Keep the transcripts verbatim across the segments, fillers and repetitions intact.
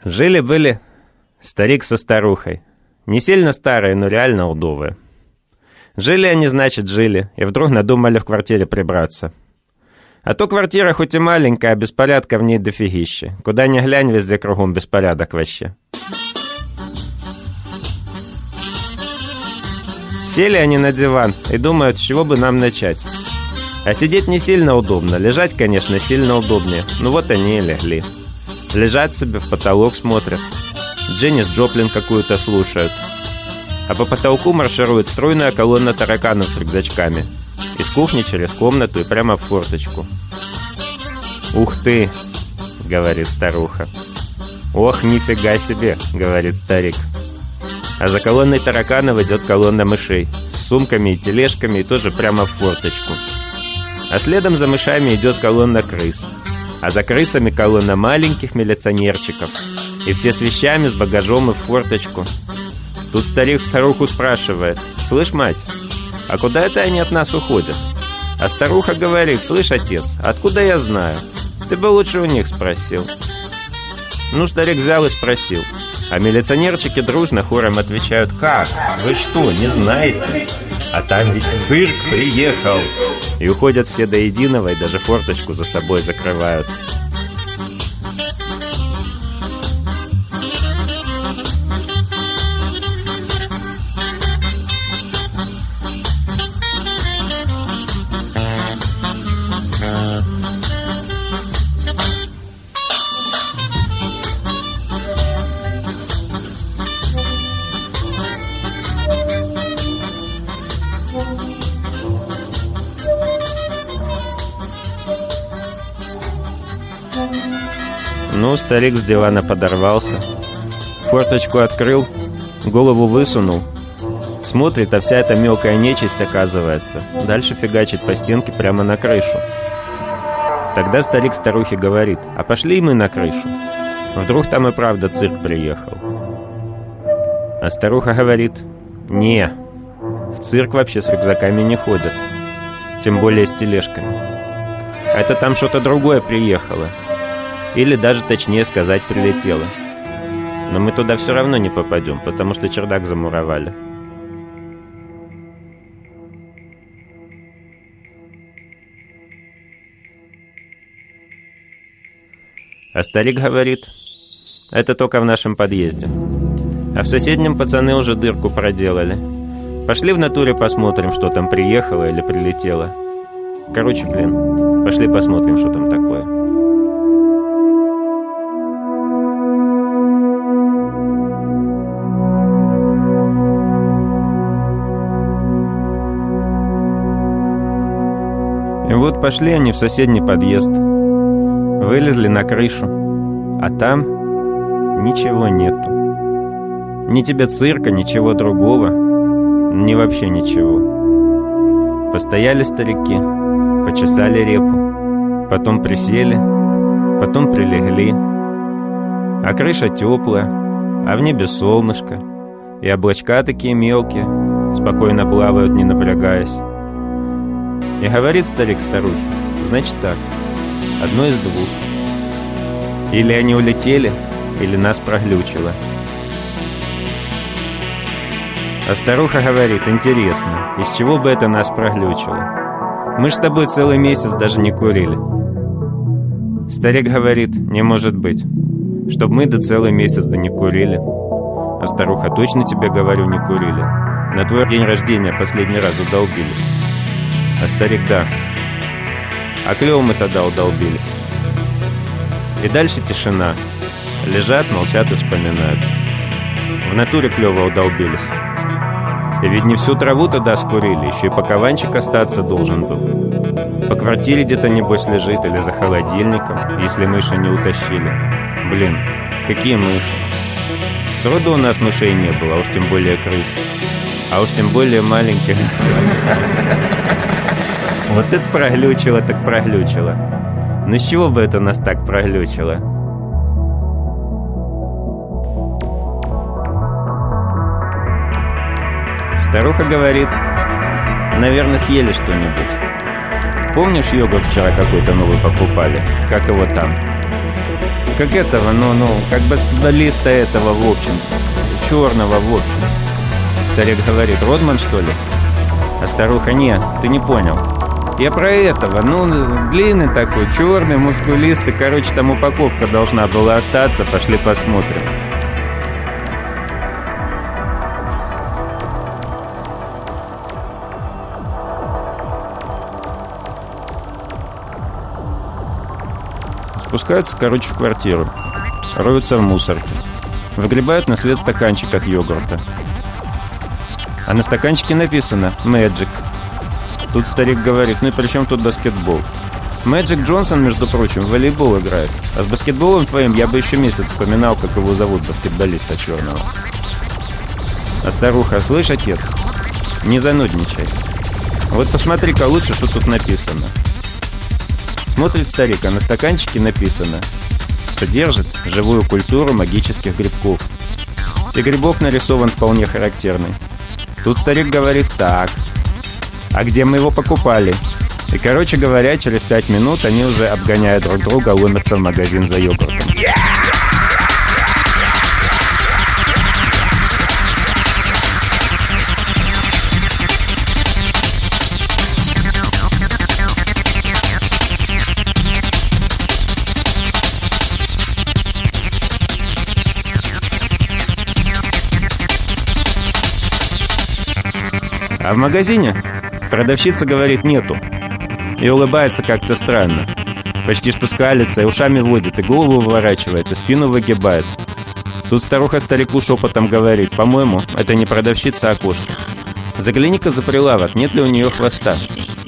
Жили-были старик со старухой. Не сильно старые, но реально удовые. Жили они, значит, жили, и вдруг надумали в квартире прибраться. А то квартира хоть и маленькая, а беспорядка в ней дофигище. Куда ни глянь, везде кругом беспорядок вообще. Сели они на диван и думают, с чего бы нам начать. А сидеть не сильно удобно, лежать, конечно, сильно удобнее. Ну вот они и легли. Лежат себе, в потолок смотрят. Дженнис Джоплин какую-то слушают. А по потолку марширует стройная колонна тараканов с рюкзачками. Из кухни через комнату и прямо в форточку. «Ух ты!» — говорит старуха. «Ох, нифига себе!» — говорит старик. А за колонной тараканов идет колонна мышей с сумками и тележками, и тоже прямо в форточку. А следом за мышами идет колонна крыс. А за крысами колонна маленьких милиционерчиков. И все с вещами, с багажом и в форточку. Тут старик старуху спрашивает: «Слышь, мать, а куда это они от нас уходят?» А старуха говорит: «Слышь, отец, откуда я знаю? Ты бы лучше у них спросил». Ну, старик взял и спросил. А милиционерчики дружно хором отвечают: «Как? Вы что, не знаете? А там ведь цирк приехал!» И уходят все до единого, и даже форточку за собой закрывают. Ну, старик с дивана подорвался, форточку открыл, голову высунул. Смотрит, а вся эта мелкая нечисть, оказывается, дальше фигачит по стенке прямо на крышу. Тогда старик старухе говорит: «А пошли мы на крышу. Вдруг там и правда цирк приехал». А старуха говорит: «Не, в цирк вообще с рюкзаками не ходят, тем более с тележками. Это там что-то другое приехало. Или даже, точнее сказать, прилетело. Но мы туда все равно не попадем, потому что чердак замуровали». А старик говорит: «Это только в нашем подъезде. А в соседнем пацаны уже дырку проделали. Пошли в натуре посмотрим, что там приехало или прилетело. Короче, блин, пошли посмотрим, что там такое». И вот пошли они в соседний подъезд. Вылезли на крышу. А там ничего нету. Ни тебе цирка, ничего другого. Ни вообще ничего. Постояли старики, почесали репу. Потом присели, потом прилегли. А крыша теплая, а в небе солнышко. И облачка такие мелкие, спокойно плавают, не напрягаясь. И говорит старик старухе: «Значит так, одно из двух. Или они улетели, или нас проглючило». А старуха говорит: «Интересно, из чего бы это нас проглючило? Мы ж с тобой целый месяц даже не курили». Старик говорит: «Не может быть, чтоб мы до целый месяц да не курили». А старуха: «Точно тебе говорю, не курили. На твой день рождения последний раз удолбились». А старик: «Да. А клево мы тогда удолбились». И дальше тишина. Лежат, молчат и вспоминают. В натуре клево удолбились. И ведь не всю траву тогда скурили, еще и пакованчик остаться должен был. По квартире где-то, небось, лежит, или за холодильником, если мыши не утащили. Блин, какие мыши? Сроду у нас мышей не было, а уж тем более крыс. А уж тем более маленьких. Вот это проглючило, так проглючило. Ну с чего бы это нас так проглючило? Старуха говорит: «Наверное, съели что-нибудь. Помнишь, йогурт вчера какой-то новый покупали? Как его там?» Как этого, ну, ну, как баскетболиста этого, в общем. Черного, в общем. Старик говорит: Родман, что ли? А старуха: не, ты не понял. Я про этого, ну, длинный такой, черный, мускулистый. Короче, там упаковка должна была остаться. Пошли посмотрим. Спускаются, короче, в квартиру. Роются в мусорке. Выгребают на свет стаканчик от йогурта. А на стаканчике написано «Magic». Тут старик говорит: ну и при чем тут баскетбол? Мэджик Джонсон, между прочим, в волейбол играет. А с баскетболом твоим я бы еще месяц вспоминал, как его зовут, баскетболиста черного. А старуха: слышь, отец, не занудничай. Вот посмотри-ка лучше, что тут написано. Смотрит старик, а на стаканчике написано: содержит живую культуру магических грибков. И грибок нарисован вполне характерный. Тут старик говорит: так, а где мы его покупали? И, короче говоря, через пять минут они уже, обгоняя друг друга, ломятся в магазин за йогуртом. А в магазине продавщица говорит: нету. И улыбается как-то странно. Почти что скалится, и ушами водит, и голову выворачивает, и спину выгибает. Тут старуха старику шепотом говорит: по-моему, это не продавщица, а кошка. Загляни-ка за прилавок, нет ли у нее хвоста.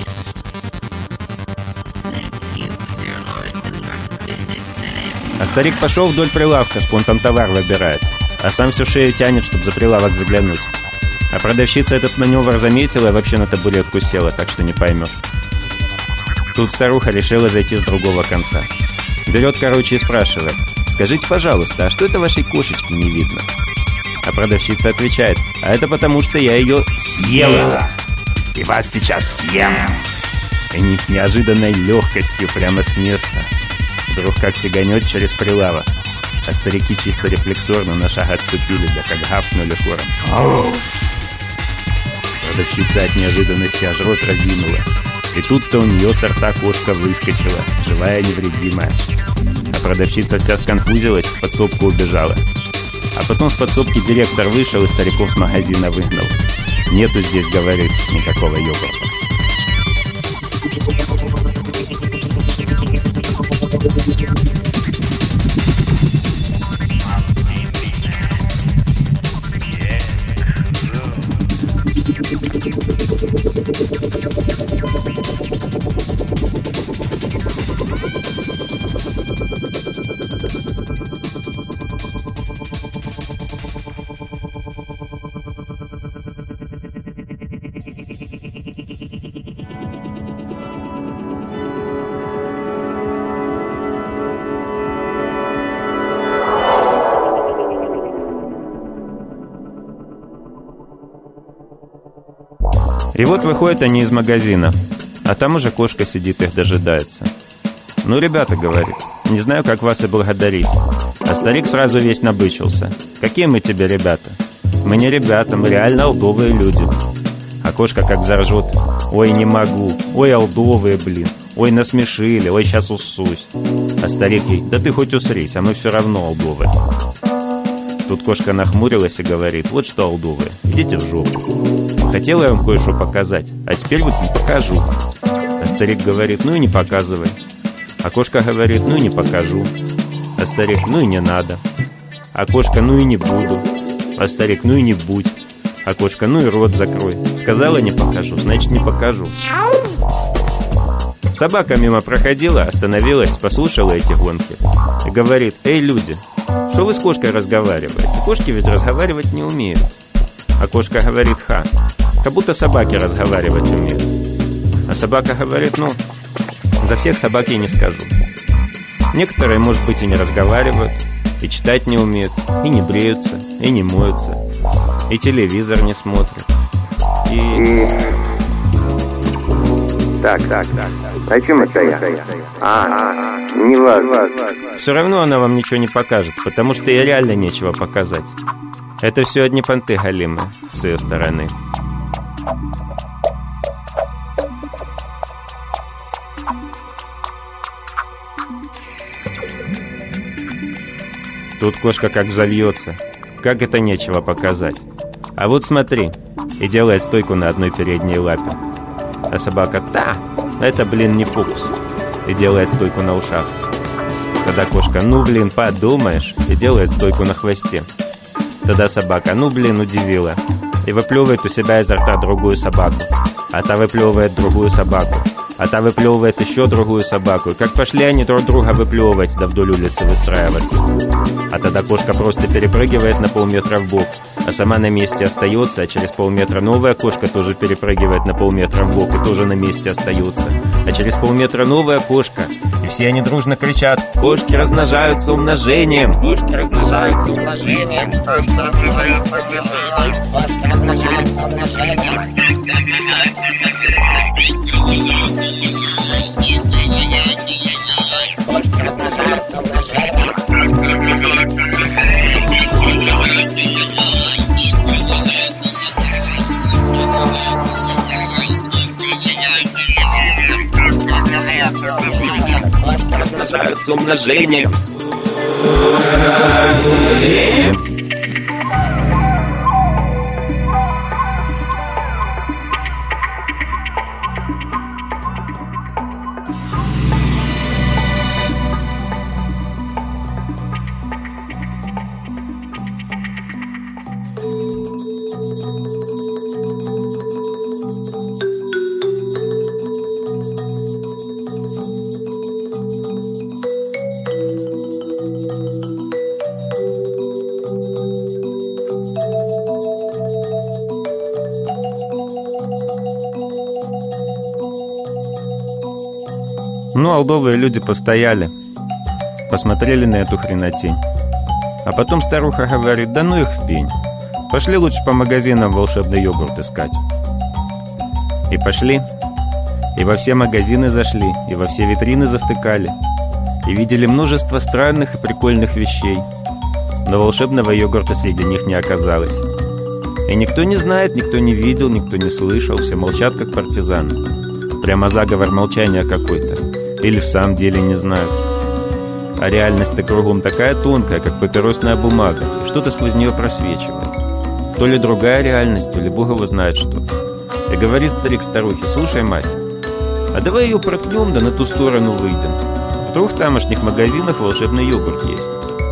А старик пошел вдоль прилавка, с пунктом товар выбирает, а сам всю шею тянет, чтобы за прилавок заглянуть. А продавщица этот маневр заметила и вообще на табуретку села, так что не поймешь. Тут старуха решила зайти с другого конца. Берет, короче, и спрашивает: скажите, пожалуйста, а что это вашей кошечки не видно? А продавщица отвечает: а это потому, что я ее съела. И вас сейчас съем. И не с неожиданной легкостью, прямо с места. Вдруг как сиганет через прилавок. А старики чисто рефлекторно на шаг отступили, да как гавкнули хором. Продавщица от неожиданности аж рот разинула. И тут-то у нее с рта кошка выскочила, живая, невредимая. А продавщица вся сконфузилась, в подсобку убежала. А потом в подсобке директор вышел и стариков с магазина выгнал. Нету здесь, говорит, никакого йогурта. И вот выходят они из магазина, а там уже кошка сидит, их дожидается. «Ну, ребята, — говорит, — не знаю, как вас и благодарить». А старик сразу весь набычился. «Какие мы тебе ребята?» «Мы не ребята, мы реально олдовые люди». А кошка как заржет: «Ой, не могу, ой, олдовые, блин, ой, насмешили, ой, сейчас уссусь». А старик ей: «Да ты хоть усрись, а мы все равно олдовые». Тут кошка нахмурилась и говорит: «Вот что, олдовые, идите в жопу. Хотела я вам кое-что показать, а теперь вот не покажу». А старик говорит: «Ну и не показывай». А кошка говорит: «Ну и не покажу». А старик: «Ну и не надо». А кошка: «Ну и не буду». А старик: «Ну и не будь». А кошка: «Ну и рот закрой. Сказала, не покажу, значит, не покажу». Собака мимо проходила, остановилась, послушала эти гонки и говорит: «Эй, люди, что вы с кошкой разговариваете? Кошки ведь разговаривать не умеют». А кошка говорит: «Ха, как будто собаки разговаривать умеют». А собака говорит: «Ну, за всех собак я не скажу. Некоторые, может быть, и не разговаривают, и читать не умеют, и не бреются, и не моются, и телевизор не смотрят, и...» и... Так, так, так. О чем это я? А, Не важно. Все равно она вам ничего не покажет, потому что ей реально нечего показать. Это все одни понты галимые с ее стороны. Тут кошка как взовьется. Как это нечего показать? А вот смотри. И делает стойку на одной передней лапе. А собака: «Да, это, блин, не фокус». И делает стойку на ушах. Тогда кошка: «Ну, блин, подумаешь». И делает стойку на хвосте. Тогда собака: «Ну, блин, удивила». И выплевывает у себя изо рта другую собаку. А та выплевывает другую собаку. А та выплевывает еще другую собаку. И как пошли они друг друга выплевывать, да вдоль улицы выстраиваться. А тогда кошка просто перепрыгивает на полметра в бок, а сама на месте остается, а через полметра новая кошка тоже перепрыгивает на полметра в бок и тоже на месте остается. А через полметра новая кошка. И все они дружно кричат: «Кошки размножаются умножением! Кошки размножаются умножением! Кошки размножаются умножением! Кошки размножаются умножением!» Размножаются умножением. Ну, алдовые люди постояли, посмотрели на эту хренотень. А потом старуха говорит: «Да ну их в пень. Пошли лучше по магазинам волшебный йогурт искать». И пошли. И во все магазины зашли, и во все витрины завтыкали. И видели множество странных и прикольных вещей. Но волшебного йогурта среди них не оказалось. И никто не знает, никто не видел, никто не слышал. Все молчат, как партизаны. Прямо заговор молчания какой-то. Или в самом деле не знают. А реальность-то кругом такая тонкая, как папиросная бумага, и что-то сквозь нее просвечивает. То ли другая реальность, то ли Бог его знает что. И говорит старик старухе: «Слушай, мать, а давай ее проткнем, да на ту сторону выйдем. Вдруг в тамошних магазинах волшебный йогурт есть».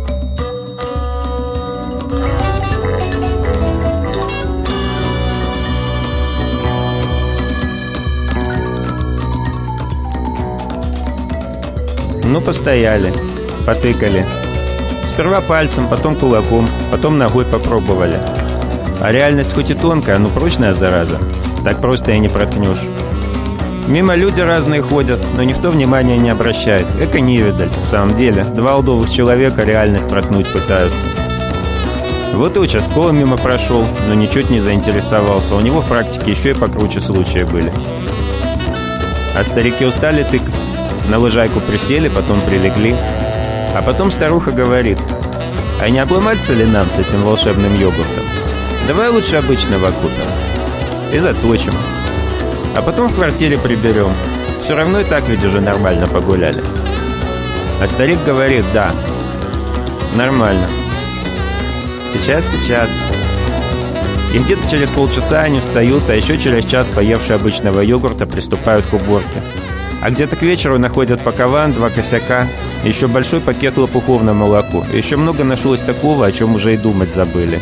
Ну, постояли, потыкали. Сперва пальцем, потом кулаком, потом ногой попробовали. А реальность хоть и тонкая, но прочная зараза. Так просто и не проткнешь. Мимо люди разные ходят, но никто внимания не обращает. Эко невидаль, в самом деле. Два алдовых человека реальность проткнуть пытаются. Вот и участковый мимо прошел, но ничуть не заинтересовался. У него в практике еще и покруче случаи были. А старики устали тыкать. На лужайку присели, потом прилегли. А потом старуха говорит: «А не обломаться ли нам с этим волшебным йогуртом? Давай лучше обычного купим. И заточим. А потом в квартире приберем. Все равно и так ведь уже нормально погуляли». А старик говорит: «Да, нормально. Сейчас, сейчас». И где-то через полчаса они встают, а еще через час, поевшие обычного йогурта, приступают к уборке. А где-то к вечеру находят пакован, два косяка, еще большой пакет лопухов на молоко. И еще много нашлось такого, о чем уже и думать забыли.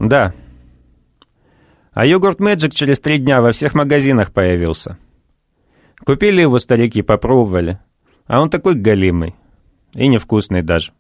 Да. А йогурт Мэджик через три дня во всех магазинах появился. Купили его старики, попробовали. А он такой галимый. И невкусный даже.